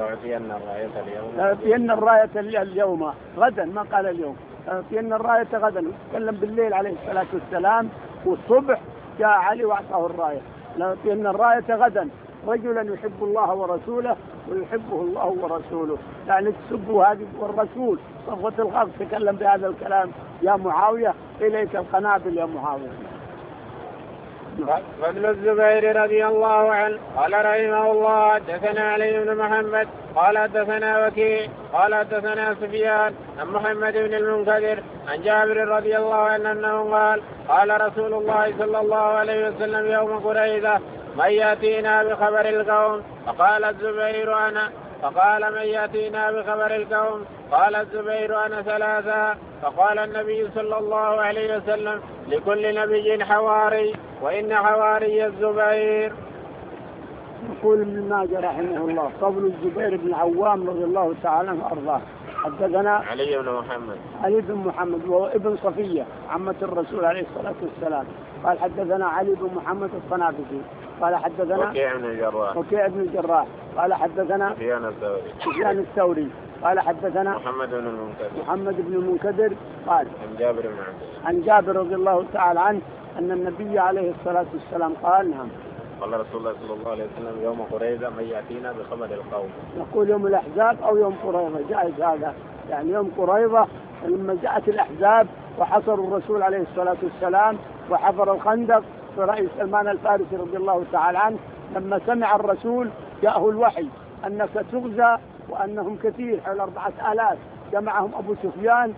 لأعطين الراية اليوم غدا، ما قال اليوم، لأعطين الراية غدا. تكلم بالليل عليه الصلاة والسلام والصبح جاء علي وأعطاه الراية. لأعطين الراية غدا رجلا يحب الله ورسوله ويحبه الله ورسوله. يعني تسبوا هذه والرسول صفوة الخلق تكلم بهذا الكلام يا معاوية إليك القنابل يا معاوية. فضل الزبير رضي الله عنه قال رحمه الله حدثنا علي بن محمد قال حدثنا وكيع قال حدثنا سفيان عن محمد بن المنكدر عن جابر رضي الله عنه أنه قال رسول الله صلى الله عليه وسلم يوم قريظة من يأتينا بخبر القوم؟ فقال الزبير أنا. فقال من يأتينا بخبر القوم؟ قال الزبير أنا ثلاثة. فقال النبي صلى الله عليه وسلم لكل نبي حواري وإن حواري الزبير. يقول ابن ماجه رحمه الله فضل الزبير بن عوام رضي الله تعالى عنه وأرضاه. حدثنا علي بن محمد وهو ابن صفية عمة الرسول عليه الصلاة والسلام. قال حدثنا علي بن محمد الصنابسي قال حدثنا وكيع بن الجراح قال حدثنا سفيان الثوري قال حدثنا محمد بن المنكدر قال عن جابر رضي الله تعالى عنه أن النبي عليه الصلاة والسلام قال نعم قال رسول الله صلى الله عليه وسلم يوم قريظة من يأتينا بخبر القوم. يقول يوم الأحزاب أو يوم قريظة جائز هذا. يعني يوم قريظة لما جاءت الأحزاب وحصروا الرسول عليه الصلاة والسلام وحفر الخندق برئيس سلمان الفارسي رضي الله تعالى عنه. لما سمع الرسول جاءه الوحي أنك تغزى وأنهم كثير حول 4000 جمعهم أبو سفيان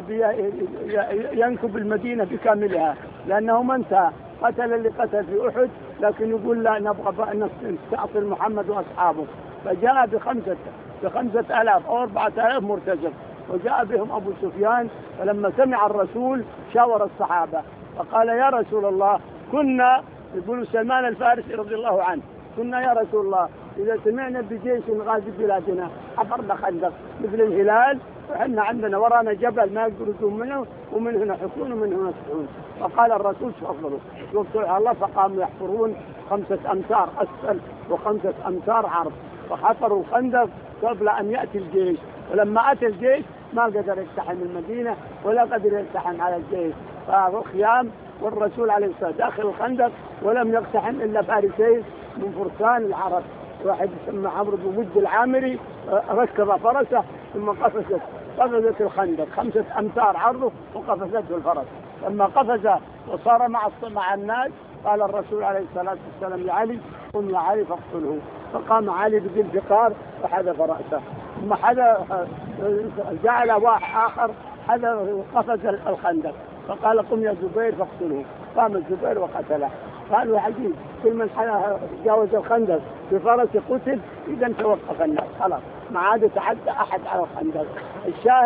ينكب المدينة بكاملها لأنه منتهى قتل اللي قتل في أحد لكن يقول لا نبغى أن نستأصل محمد وأصحابه. فجاء ب5000 أو 4000 مرتزق وجاء بهم أبو سفيان. فلما سمع الرسول شاور الصحابة فقال يا رسول الله كنا يقول سلمان الفارسي رضي الله عنه كنا يا رسول الله إذا سمعنا بجيش غازي بلادنا حفرنا خندق مثل الهلال وحنا عندنا ورانا جبل ما يقدرون منه ومن هنا حصون ومن هنا سحون. فقال الرسول شوفوا الله فقاموا يحفرون 5 أمتار أسفل و5 أمتار عرض فحفروا الخندق قبل أن يأتي الجيش. ولما أتى الجيش ما قدر يقتحم المدينة ولا قدر يقتحم على الجيش فهو خيام والرسول عليه الصلاة والسلام داخل الخندق ولم يقتحم إلا فارسين من فرسان العرب. واحد يسمى عمرو بن ود العامري ركب فرسه ثم قفزت الخندق 5 أمتار عرضه وقفزته الفرس. لما قفز وصار مع الناس قال الرسول عليه الصلاة والسلام لعلي قم يا علي فاقتله. فقام علي بالانفقار وحذف رأسه ثم جعل واحد آخر قفز الخندق فقال قم يا زبير فاقتله. قام الزبير وقتله. قالوا عجيب كل من جاوز الخندق بفرس قتل إذا توقف الناس خلاص ما عاد يتعدى أحد على الخندق. الشاهد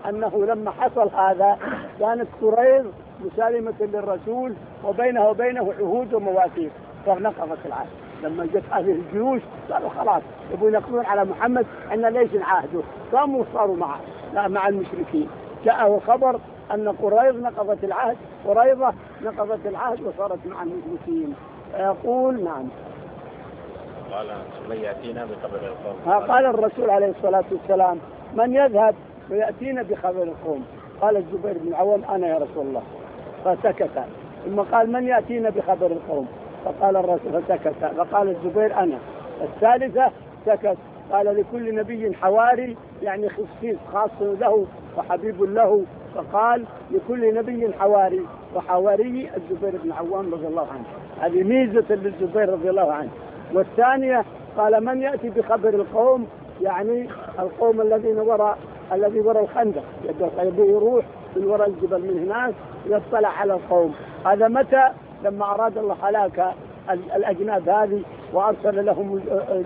أنه لما حصل هذا كانت قريظ مسالمة للرسول وبينه وبينه عهود ومواثيق فنقضت العهد. لما جت هذه الجيوش قالوا خلاص يبون يقضون على محمد أن ليش نعاهده، قاموا صاروا مع المشركين. جاءه خبر أن قريظ نقضت العهد، قريظة نقضت العهد وصارت مع المشركين. يقول نعم قال من يأتينا بخبر القوم. قال الرسول عليه الصلاة والسلام من يذهب ويأتينا بخبر القوم؟ قال الزبير بن العوام أنا يا رسول الله، فسكت. ثم قال من يأتينا بخبر القوم؟ فقال الرسول فسكت. فقال الزبير أنا. الثالثة سكت. قال لكل نبي حواري، يعني خصيص خاص له وحبيب له، فقال لكل نبي حواري، وحواري الزبير بن العوام رضي الله عنه. هذه ميزة للزبير رضي الله عنه. والثانية قال من يأتي بخبر القوم، يعني القوم الذي وراء الخندق، يبي يروح من وراء الجبل من هناك يطلع على القوم. هذا متى؟ لما أراد الله هلاك الأجناد هذه وأرسل لهم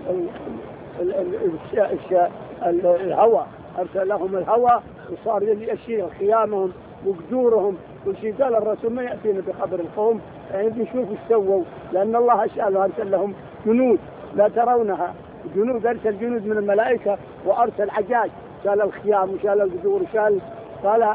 الهوى، أرسل لهم الهوى وصار يشيل خيامهم وقدورهم وشي. قال الرسول ما يأتينا بخبر القوم، يعني نشوف ايش سووا، لأن الله أرسل لهم جنود لا ترونها، جنود، أرسل جنود من الملائكة وأرسل عجاج شال الخيام وشال القدور وشال. قال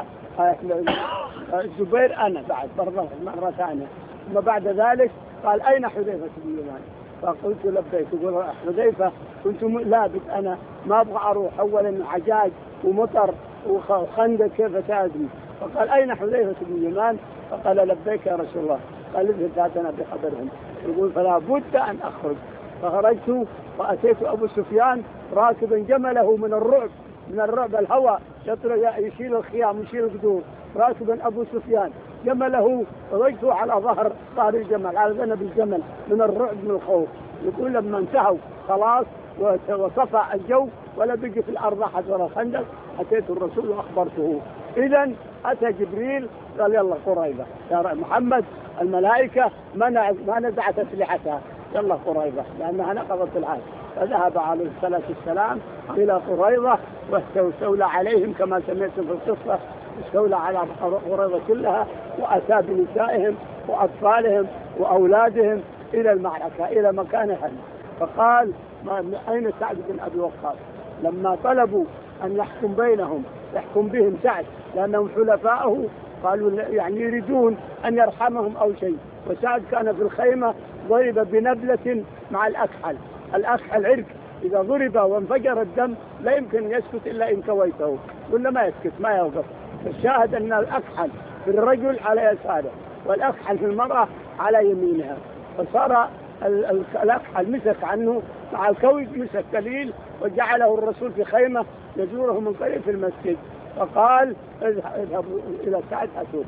الزبير أنا بعد مرة ثانية. ثم بعد ذلك قال أين حذيفة بن اليمان؟ فقلت لبيك. يقول حذيفة كنت لابد أنا ما أبغى أروح، أولا عجاج ومطر وخندق كيف تأذي. فقال أين حذيفة بن اليمان؟ فقال لبيك يا رسول الله. قال اذهب فاتنا بخبرهم. يقول فلا بد أن أخرج. فخرجت وأتيت أبو سفيان راكبا جمله من الرعب الهوى يشيل الخيام ويشيل القدور، راكبا أبو سفيان جمله ووجهه على ظهر الجمل، على ذنب الجمل من الرعب من الخوف. يقول لما انتهوا خلاص وصفى الجو ولا بقي في الأرض أحد ولا خندق، أتيت الرسول وأخبرته. إذا أتى جبريل قال يلا قريظة يا محمد، الملائكة ما نزعت أسلحتها، يلا قريظة لأنها نقضت العهد. فذهب عليه الصلاة والسلام إلى قريظة واستولى عليهم كما سمعتم في القصة، استولى على قريظة كلها وأتى بنسائهم وأطفالهم وأولادهم إلى المعركة إلى مكانها. فقال أين سعد بن أبي وقاص؟ لما طلبوا أن يحكم بينهم يحكم بهم سعد لأنهم حلفاءه، قالوا يعني يريدون أن يرحمهم أو شيء. وسعد كان في الخيمة ضرب بنبلة مع الأكحل عرق، إذا ضرب وانفجر الدم لا يمكن يسكت إلا إن كويته، ولا ما يسكت ما يوقف. فالشاهد أن الأكحل في الرجل على يساره والأكحل في المرأة على يمينها، فصار الأكحل مسك عنه مع الكوي مسك قليل وجعله الرسول في خيمة يزوره من قريب في المسجد. فقال اذهبوا إلى سعد أتوب.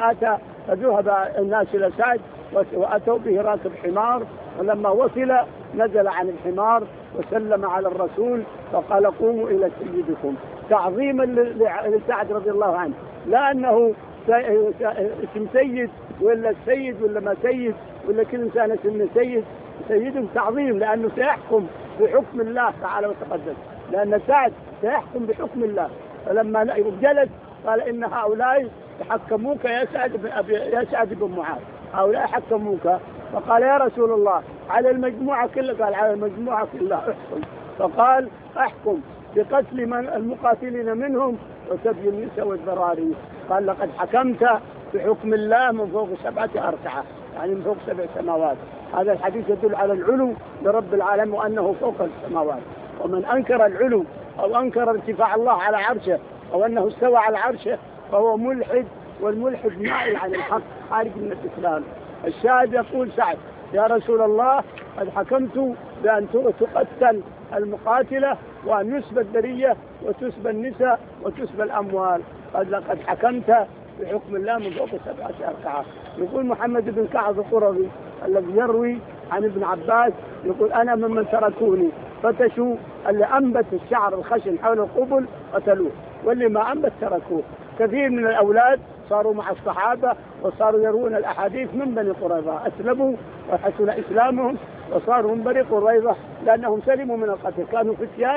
فذهب الناس إلى سعد وأتوا به راكب حمار، ولما وصل نزل عن الحمار وسلم على الرسول فقال قوموا إلى سيدكم، تعظيما لسعد رضي الله عنه، لا أنه اسم سيد ولا السيد ولا ما سيد ولا كل إنسان اسم سيد تعظيم، لأنه سيحكم بحكم الله تعالى وتقدس، لأن سعد سيحكم بحكم الله. فلما جلس قال إن هؤلاء يحكموك يا سعد بن معاذ، هؤلاء يحكموك. فقال يا رسول الله على المجموعة كلها؟ قال على المجموعة كلها احكم. فقال احكم بقتل من المقاتلين منهم وسبي النساء والذراري. قال لقد حكمت بحكم الله من فوق 7 أركعة، يعني من فوق 7 سماوات. هذا الحديث يدل على العلو لرب العالمين وأنه فوق السماوات. ومن أنكر العلو أو أنكر ارتفاع الله على عرشه أو أنه استوى على عرشه فهو ملحد، والملحد مائل عن الحق خارج من الإسلام. الشاهد يقول سعد يا رسول الله قد حكمت بأن تقتل المقاتلة وأن يسبى الذرية وتسبى النساء وتسبى الأموال. قد لقد حكمت بحكم الله من فوق 7 أركعة. يقول محمد بن كعب القرظي الذي يروي عن ابن عباس يقول أنا ممن تركوني فتشوا، اللي أنبت الشعر الخشن حول القبل قتلوه، واللي ما أنبت تركوه. كثير من الأولاد صاروا مع الصحابة وصاروا يروون الأحاديث من بني قريظة، أسلموا وحسن إسلامهم وصاروا من بني قريظة لأنهم سلموا من القتل، كانوا فتيان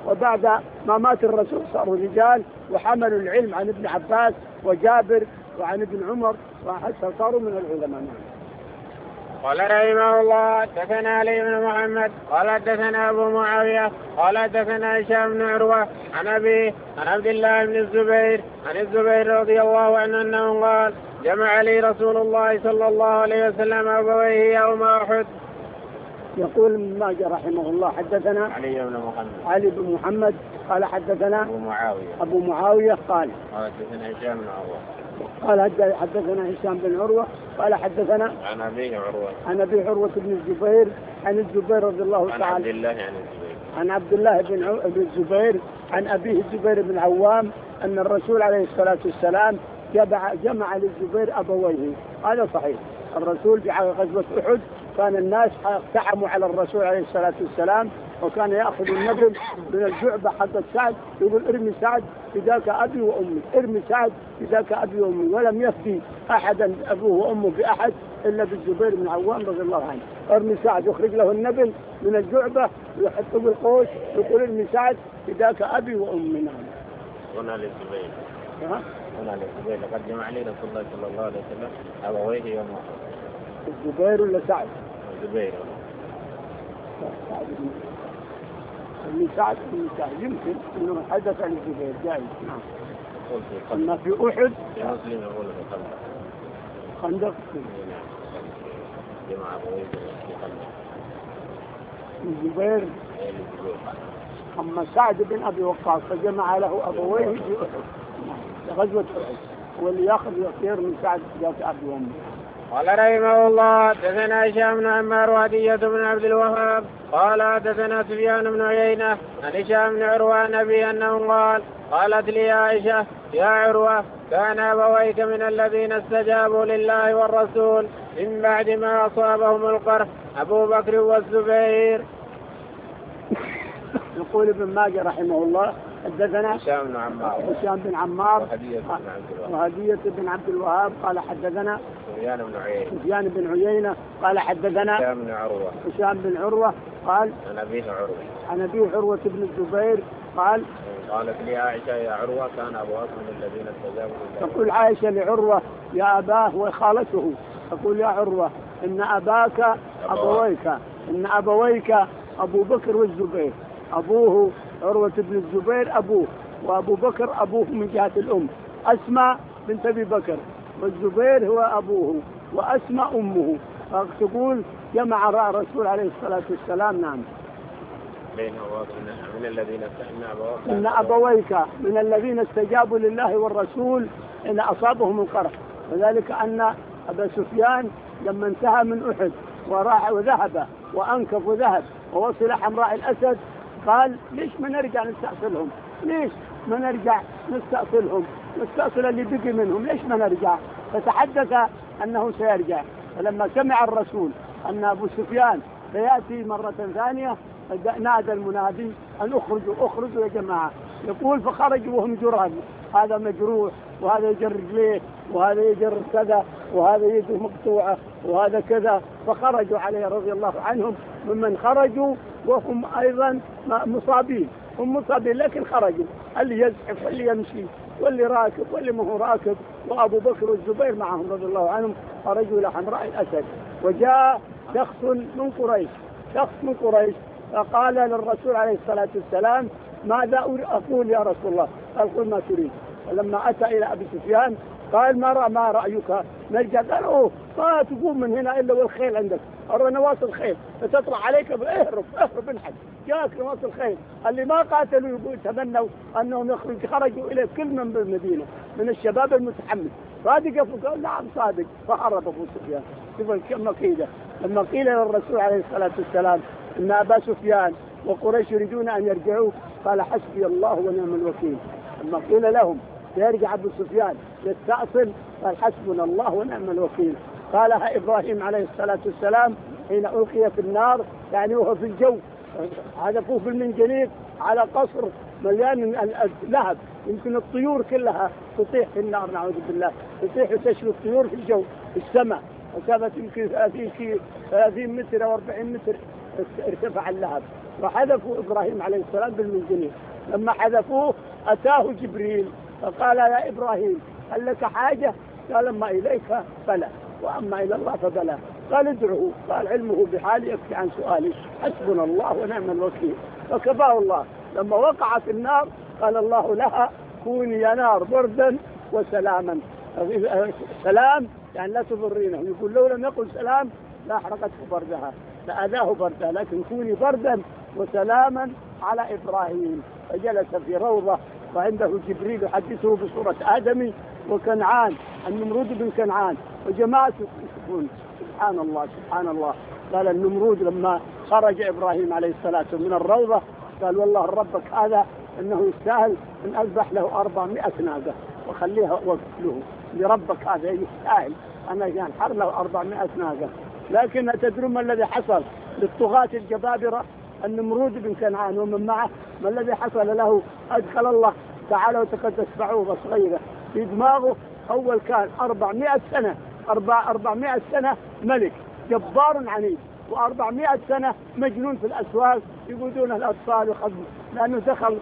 وبعد ما مات الرسول صاروا رجال وحملوا العلم عن ابن عباس وجابر وعن ابن عمر وحتى صاروا من العلماء. قال رحمه الله حدثنا علي بن محمد قال حدثنا ابو معاويه قال حدثنا هشام بن عروه عن ابي عن عبد الله بن الزبير عن الزبير رضي الله عنه انه قال جمع لي رسول الله صلى الله عليه وسلم ابويه يوم احد. يقول ابن ماجه رحمه الله حدثنا علي بن محمد قال حدثنا ابو معاويه قال حدثنا هشام بن عروه قال حدثنا هشام بن عروه قال حدثنا عن ابي عروه بن الزبير عن الزبير رضي الله تعالى عن عبد الله بن الزبير عن ابيه الزبير بن عوام ان الرسول عليه الصلاه والسلام جمع للزبير ابويه. هذا صحيح. الرسول في غزوه احد كان الناس اقتحموا على الرسول عليه الصلاه والسلام وكان ياخذ النبل من الجعبه حق سعد يقول ارمي سعد فداك ابي وامي، ارمي سعد فداك ابي وامي، ولم يفدي احدا ابوه وامه باحد الا بالزبير بن عوام رضي الله عنه. ارمي سعد يخرج له النبل من الجعبه ويحطه بالقوس يقول ارمي سعد فداك ابي وامي. هنا للزبير لقد جمع لي رسول الله صلى الله عليه وسلم ابويه يوم احد. الزبير ولا سعد؟ الزبير. سعد يمكن انه حدث عن الزبير جاي. نعم. أما في أحد مسلم يقول في خندق جمع أبويه في خندق الزبير. أما سعد بن أبي وقاص فجمع له أبويه في أحد غزوة أحد واللي يأخذ يصير من سعد جاء أبي وأمه. قال رحمه الله حدثنا هشام بن عمار وهدية بن عبد الوهاب قال حدثنا سفيان بن عيينة عن هشام بن عروة عن أبي أنه قال قالت لي عائشة يا عروة كان أبويك من الذين استجابوا لله والرسول من بعد ما أصابهم القرح أبو بكر والزبير. يقول ابن ماجه رحمه الله حدثنا هشام بن عمار وهدية بن عبد الوهاب قال حدثنا سفيان بن عيينة قال حدثنا هشام بن عروة قال عن أبيه عروة بن الزبير قال قالت لي عائشة يا عروة كان أبواك من الذين استجابوا لله. تقول عائشة لعروة يا أباه وخالته تقول يا عروة إن أباك أبويك إن أبويك أبو بكر والزبير. أبوه عروة بن الزبير أبوه وأبو بكر أبوه من جهة الأم أسماء بنت أبي بكر والزبير هو أبوه وأسماء أمه. فتقول جمع الرسول عليه الصلاة والسلام. نعم من الذين إن أبويك من الذين استجابوا لله والرسول إن أصابهم القرح. وذلك أن أبا سفيان لما انتهى من أحد وراح وذهب وأنكف وذهب ووصل حمراء الأسد قال ليش ما نرجع نستأصلهم؟ ليش ما نرجع نستأصل اللي بقي منهم؟ ليش ما نرجع؟ فتحدث أنه سيرجع. فلما سمع الرسول أن أبو سفيان سيأتي مرة ثانية نادى المنادي أن أخرجوا يا جماعة. يقول فخرجوا وهم جراد، هذا مجروح وهذا يجر رجليه وهذا يجر كذا وهذا يده مقطوعة وهذا كذا. فخرجوا عليه رضي الله عنهم ممن خرجوا وهم أيضا مصابين، هم مصابين لكن خرجوا، اللي يزحف واللي يمشي واللي راكب واللي ما هو راكب. وأبو بكر والزبير معهم رضي الله عنهم خرجوا إلى حمراء الأسد. وجاء شخص من قريش فقال للرسول عليه الصلاة والسلام ماذا أقول يا رسول الله؟ قال ما تريد. فلما أتى إلى أبي سفيان قال ما رأيك؟ نرجع. قال ما تقوم من هنا إلا والخيل عندك، أرى نواصل خيل فتطلع عليك اهرب انحد. جاءك نواصل خيل. اللي ما قاتلوا يقول تمنوا أنهم خرجوا إلى كل من بالمدينة من الشباب المتحمس. صادق؟ قال نعم صادق. فهرب أبو سفيان. كم قيل لما قيل للرسول عليه الصلاة والسلام إن أبا سفيان وقريش يريدون أن يرجعوا قال حسبي الله ونعم الوكيل. لما قيل لهم يرجع أبو سفيان يستأصل قال حسبنا الله ونعم الوكيل. قالها إبراهيم عليه الصلاة والسلام حين ألقي في النار، يعني وهو في الجو هدفوه بالمنجنيق على قصر مليان اللهب، يمكن الطيور كلها تطيح في النار نعوذ بالله، تطيح وتشوي الطيور في الجو في السماء. مسافة يمكن 30 متر أو 40 متر ارتفع اللهب. وحذفوا إبراهيم عليه السلام بالمنجنيق. لما حذفوه أتاه جبريل فقال يا إبراهيم هل لك حاجة؟ قال أما إليك فلا وأما إلى الله فبلا. قال ادعه. قال علمه بحالي يكفي عن سؤالي، حسبنا الله ونعم الوكيل. فكفاه الله. لما وقعت النار قال الله لها كوني يا نار بردا وسلاما. سلام يعني لا تضرينه. يقول لو لم يقل سلام لا أحرقته بردها لأذاه بردها، لكن كوني بردا وسلاما على إبراهيم. فجلس في روضة وعنده جبريل يحدثه بصورة آدمي وكنعان النمرود بن كنعان وجماعة يشوفون. سبحان الله سبحان الله. قال النمرود لما خرج إبراهيم عليه السلام من الروضة قال والله ربك هذا إنه يستاهل أن أذبح له 400 ناقة وخليها وقف له لربك هذا يستاهل أنا أنحر له 400 ناقة. لكن تدرون ما الذي حصل للطغاة الجبابرة النمرود بن كنعان ومن معه؟ ما الذي حصل له؟ أدخل الله تعالى وتقدس بعوضة صغيرة في دماغه. أول كان 400 سنة 400 سنة ملك جبار عنيد، و400 سنة مجنون في الأسواق يقودون الأطفال وخدمه، لأنه دخل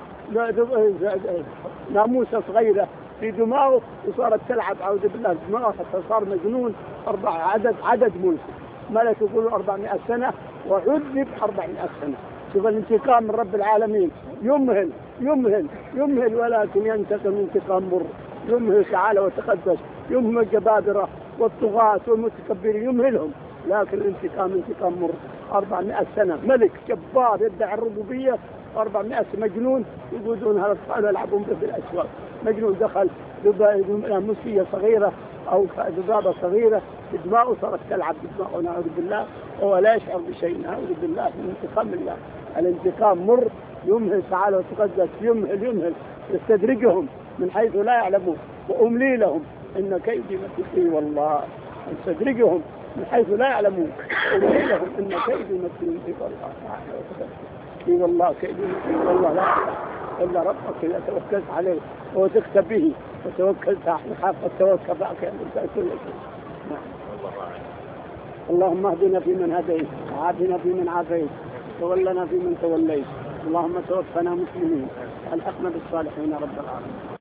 ناموسة صغيرة في دماغه وصارت تلعب أعوذ بالله دماغه حتى صار مجنون. عدد ملك يقولوا 400 سنة وعذب 400 سنة. شوف الانتقام من رب العالمين. يمهل يمهل يمهل ولكن ينتقم انتقام مر. يمهل تعالى وتقدس، يمهل الجبابرة والطغاة والمتكبرين يمهلهم، لكن الانتقام انتقام مر. 400 سنة ملك جبار يدعي الربوبية، 400 مجنون يقودون هذا الأطفال يلعبون به في الأسواق. مجنون دخل ناموسية صغيرة أو ذبابة صغيرة في دماغه صارت تلعب بدماغه نعوذ بالله وهو لا يشعر بشيء نعوذ بالله من انتقام الله. الانتقام مر. يمهل تعالى وتقدس يمهل يستدرجهم من حيث لا يعلمون وأملي لهم إن كيدي متين. والله يستدرجهم من حيث لا يعلمون وأملي لهم إن كيدي متين. والله كيدي متين. والله لا إلا ربك إذا توكلت عليه وتخت به وتوكلت حق التوكل معك أنت كل شيء. اللهم اهدنا فيمن هديت وعافنا فيمن عافيت تولنا فيمن توليت. اللهم توفنا مسلمين الحقنا بالصالحين رب العالمين.